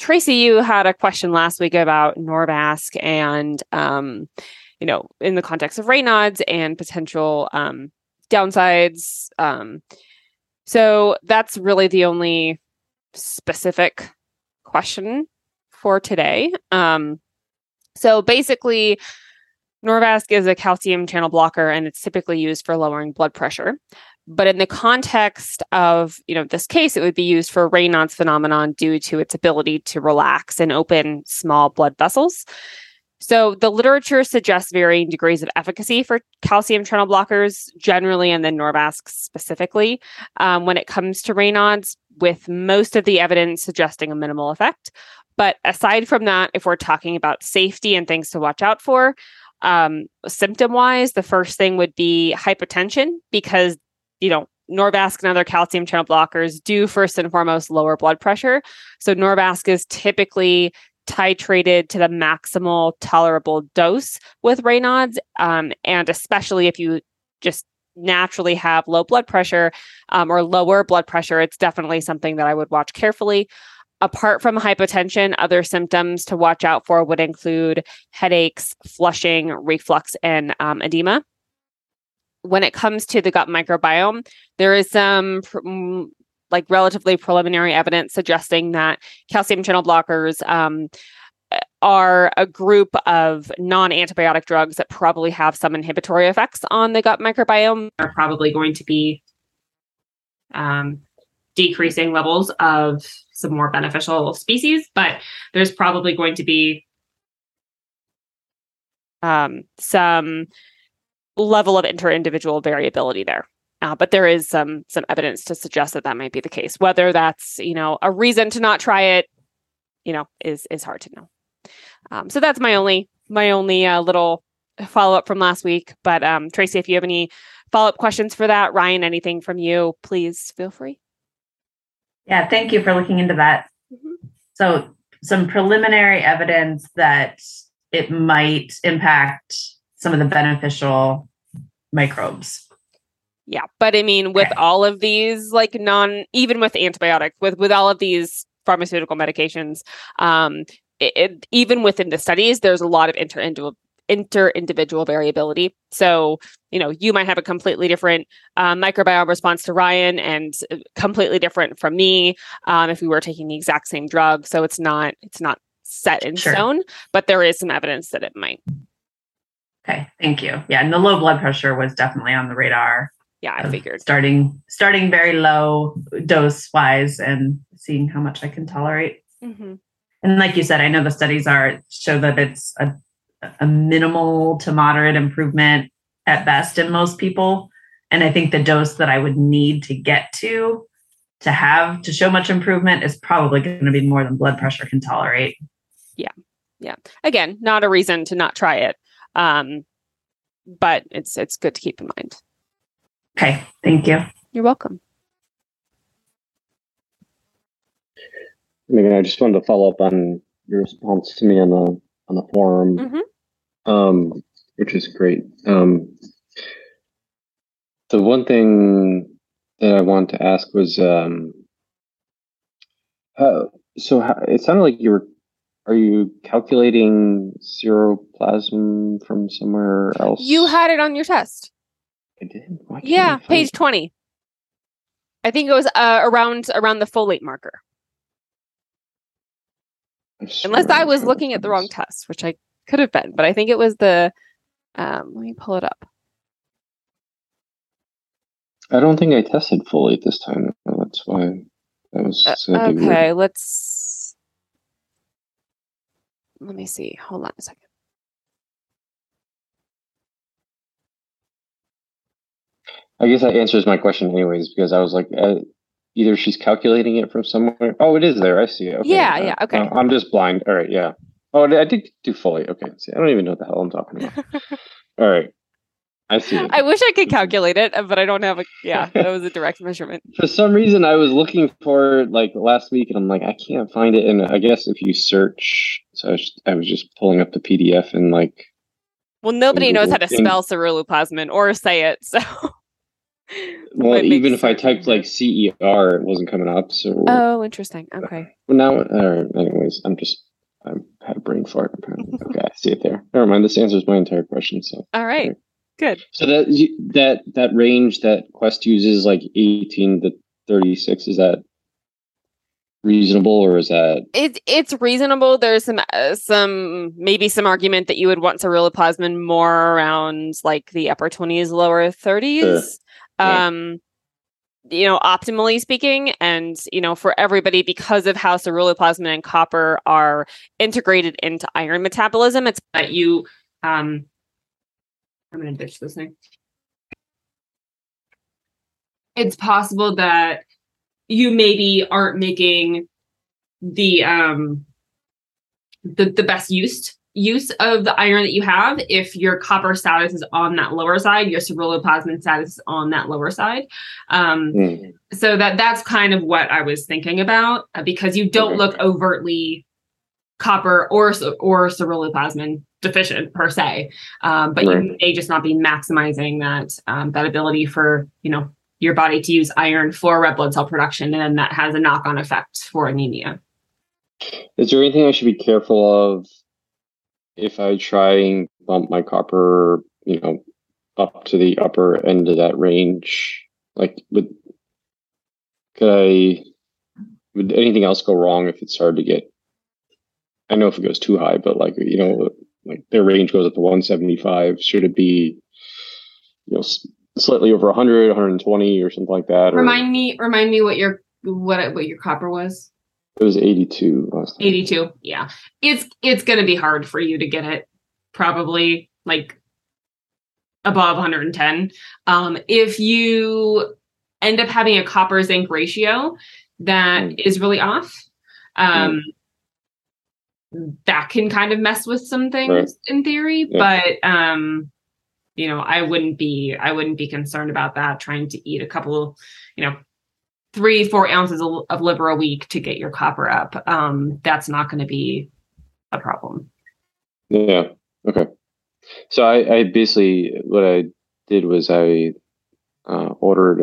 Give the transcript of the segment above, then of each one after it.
Tracy, you had a question last week about Norvasc and, in the context of Raynaud's and potential downsides. So that's really the only specific question for today. So basically, Norvasc is a calcium channel blocker, and it's typically used for lowering blood pressure. But in the context of, this case, it would be used for Raynaud's phenomenon due to its ability to relax and open small blood vessels. So the literature suggests varying degrees of efficacy for calcium channel blockers generally, and then Norvasc specifically, when it comes to Raynaud's, with most of the evidence suggesting a minimal effect. But aside from that, if we're talking about safety and things to watch out for, symptom-wise, the first thing would be hypotension, because, Norvasc and other calcium channel blockers do first and foremost lower blood pressure. So Norvasc is typically titrated to the maximal tolerable dose with Raynaud's, and especially if you just naturally have low blood pressure or lower blood pressure, it's definitely something that I would watch carefully. Apart from hypotension, other symptoms to watch out for would include headaches, flushing, reflux, and edema. When it comes to the gut microbiome, there is some relatively preliminary evidence suggesting that calcium channel blockers are a group of non-antibiotic drugs that probably have some inhibitory effects on the gut microbiome. Are probably going to be decreasing levels of some more beneficial species, but there's probably going to be some level of inter-individual variability there. But there is some evidence to suggest that might be the case. Whether that's, a reason to not try it, is hard to know. So that's my only little follow-up from last week. But Tracy, if you have any follow-up questions for that, Ryan, anything from you, please feel free. Yeah, thank you for looking into that. Mm-hmm. So some preliminary evidence that it might impact some of the beneficial microbes. Yeah, but I mean, with all of these, even with antibiotics, with all of these pharmaceutical medications, even within the studies, there's a lot of inter-individual variability. So, you might have a completely different microbiome response to Ryan and completely different from me if we were taking the exact same drug. So it's not set in stone, but there is some evidence that it might. Okay, thank you. Yeah, and the low blood pressure was definitely on the radar. Yeah, I figured. Starting very low dose-wise and seeing how much I can tolerate. Mm-hmm. And like you said, I know the studies show that it's a minimal to moderate improvement at best in most people. And I think the dose that I would need to get to show much improvement is probably going to be more than blood pressure can tolerate. Yeah. Again, not a reason to not try it. But it's good to keep in mind. Okay. Thank you. You're welcome. Megan, I just wanted to follow up on your response to me on the forum, mm-hmm. Which is great. The one thing that I wanted to ask was, it sounded like are you calculating seroplasm from somewhere else? You had it on your test. I did? Yeah, page 20. I think it was around the folate marker. Unless I was looking at the wrong test, which I could have been, but I think it was let me pull it up. I don't think I tested folate this time. That's why that was okay, let me see. Hold on a second. I guess that answers my question anyways, because I was like, either she's calculating it from somewhere. Oh, it is there. I see it. Okay. Yeah. Okay. I'm just blind. All right. Yeah. Oh, I did do folate. Okay. See, I don't even know what the hell I'm talking about. All right. I see it. I wish I could calculate it, but I don't have that was a direct measurement. For some reason, I was looking for last week and I'm like, I can't find it. And I guess if you search, so I was just pulling up the PDF and well, nobody knows how to spell ceruloplasmin or say it. So Well, even if I typed like CER, it wasn't coming up. So oh, interesting. Okay. Well, now, anyways, I had a brain fart. Apparently. Okay, I see it there. Never mind. This answers my entire question. So all right, good. So that range that Quest uses, like 18 to 36, is that reasonable, or is that it's reasonable? There's some maybe some argument that you would want ceruloplasmin more around like the upper 20s, lower 30s. Sure. Yeah. Optimally speaking, and for everybody, because of how ceruloplasmin and copper are integrated into iron metabolism, it's that you I'm gonna ditch this thing. It's possible that you maybe aren't making the best use of the iron that you have if your copper status is on that lower side, your ceruloplasmin status is on that lower side. So that's kind of what I was thinking about, because you don't look overtly copper or ceruloplasmin deficient per se, but you may just not be maximizing that ability for your body to use iron for red blood cell production, and then that has a knock-on effect for anemia. Is there anything I should be careful of if I try and bump my copper, up to the upper end of that range? Like, would anything else go wrong if it started to get? I know if it goes too high, but like their range goes up to 175. Should it be, slightly over 100, 120 or something like that? Remind me what your copper was. It was 82 last time. 82. Yeah. It's going to be hard for you to get it probably like above 110. If you end up having a copper zinc ratio that is really off, that can kind of mess with some things in theory, but I wouldn't be concerned about that, trying to eat a couple, 3-4 ounces of liver a week to get your copper up. That's not going to be a problem. Yeah. Okay. So I basically, what I did was I ordered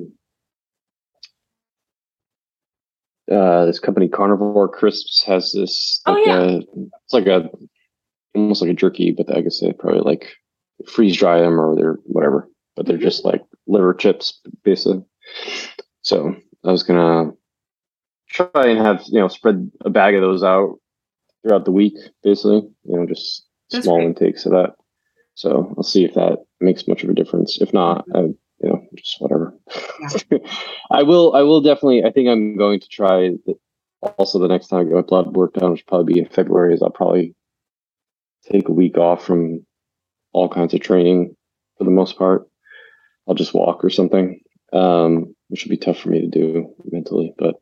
this company, Carnivore Crisps, has this it's like almost like a jerky, but I guess they probably like freeze dry them or they're whatever, but they're just like liver chips basically. So I was gonna try and have spread a bag of those out throughout the week, basically. Just that's small intakes of that. So I'll see if that makes much of a difference. If not, just whatever. Yeah. I will definitely. I think I'm going to try. Also, the next time I get my blood work done, which will probably be in February, is I'll probably take a week off from all kinds of training for the most part. I'll just walk or something, which would be tough for me to do mentally, but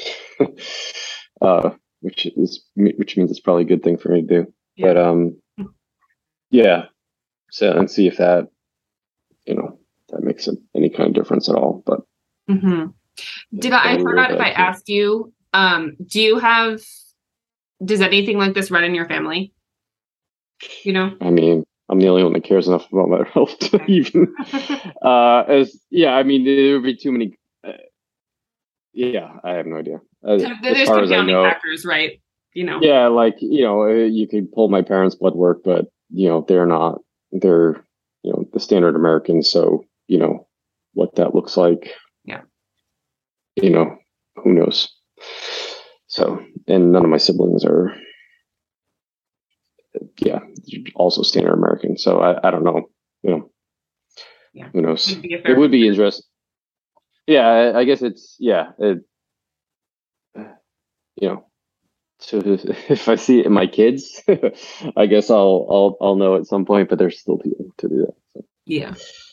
which means it's probably a good thing for me to do. Yeah. But yeah. So and see if that that makes any kind of difference at all. But I forgot if I asked you, does anything like this run in your family? I mean, I'm the only one that cares enough about my health to even there would be too many. I have no idea. There's compounding factors, right? Yeah, like you could pull my parents' blood work, but they're the standard Americans, so what that looks like. Yeah. Who knows? So, and none of my siblings are also standard American. So I don't know, who knows? It would be interesting. Yeah, I guess it's, so if I see it in my kids, I guess I'll know at some point, but there's still people to do that. So. Yeah.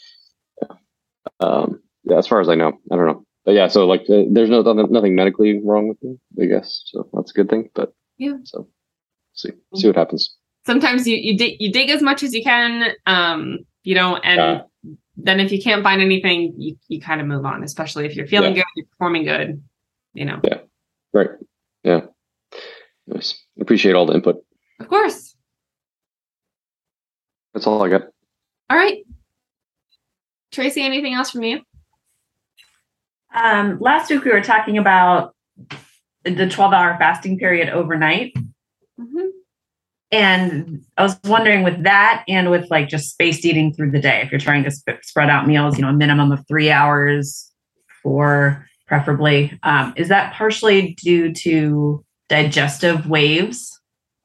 As far as I know, I don't know. But yeah, so like there's nothing medically wrong with me, I guess. So that's a good thing, but so see what happens. Sometimes you dig as much as you can, and then if you can't find anything, you kind of move on, especially if you're feeling good, you're performing good, Yeah. Right. Yeah. Nice. Appreciate all the input. Of course. That's all I got. All right. Tracy, anything else from you? Last week we were talking about the 12-hour fasting period overnight. Mm-hmm. And I was wondering with that and with like just spaced eating through the day, if you're trying to spread out meals, a minimum of 3 hours, 4 preferably, is that partially due to digestive waves?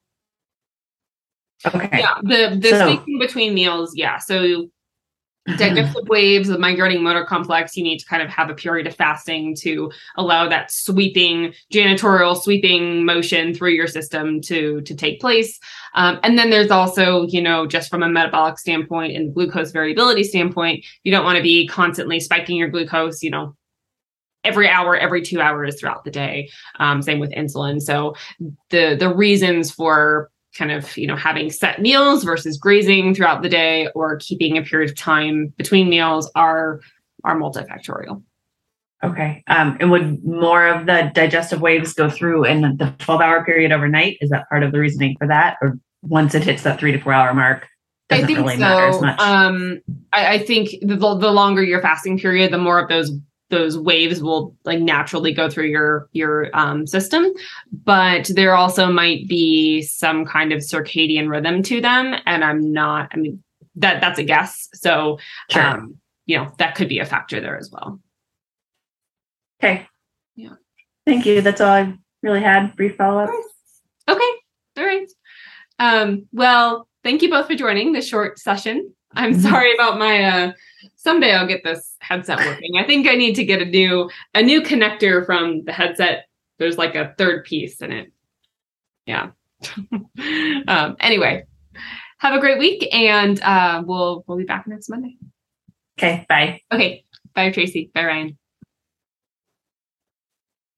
Okay. Yeah, the spacing between meals, yeah. So digestive waves, the migrating motor complex, you need to kind of have a period of fasting to allow that janitorial sweeping motion through your system to take place. And then there's also, just from a metabolic standpoint and glucose variability standpoint, you don't want to be constantly spiking your glucose, every hour, every 2 hours throughout the day. Same with insulin. So the reasons for kind of, having set meals versus grazing throughout the day or keeping a period of time between meals are multifactorial. Okay. And would more of the digestive waves go through in the 12-hour period overnight? Is that part of the reasoning for that? Or once it hits that 3 to 4 hour mark, doesn't really matter as much? I think the longer your fasting period, the more of those waves will like naturally go through your system, but there also might be some kind of circadian rhythm to them. And that's a guess. So, sure. That could be a factor there as well. Okay. Yeah. Thank you. That's all I really had. Brief follow-up. Okay. All right. Well, thank you both for joining this short session. I'm sorry about my, someday I'll get this headset working. I think I need to get a new connector from the headset. There's like a third piece in it. Yeah. Anyway, have a great week and we'll be back next Monday. Okay. Bye. Okay. Bye, Tracy. Bye, Ryan.